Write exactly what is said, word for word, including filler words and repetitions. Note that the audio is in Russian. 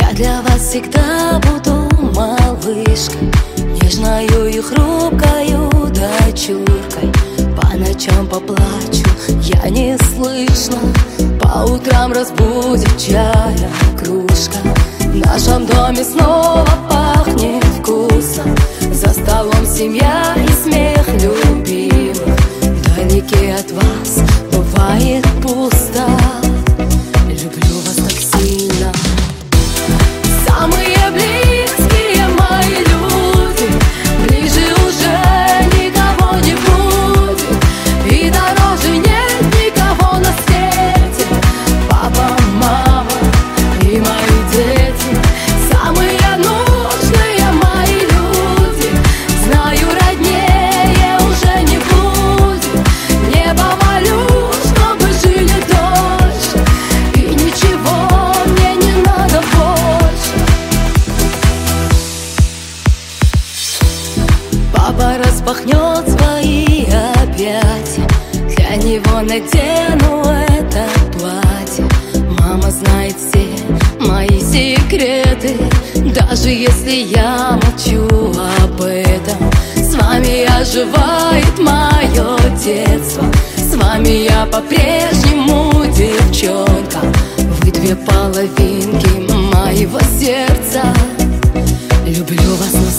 Я для вас всегда буду малышкой, нежною и хрупкою дочуркой. По ночам поплачу, я не слышно, по утрам разбудит чая кружка. В нашем доме снова пахнет вкусно, за столом семья и смех любимых. Вдалеке от вас бывает пусто, люблю вас так сильно. Самые близкие мои люди, ближе уже никого не будет, и дороже нет никого на свете. Папа, мама и мои дети, самые нужные мои люди. Знаю, роднее уже не будет, небо молю, чтобы жили дольше, и ничего мне не надо больше. Папа распахнет свои объятия, для него надену это платье. Мама знает все мои секреты, даже если я молчу об этом. С вами оживает мое детство, с вами я по-прежнему девчонка. Вы две половинки моего сердца, люблю вас.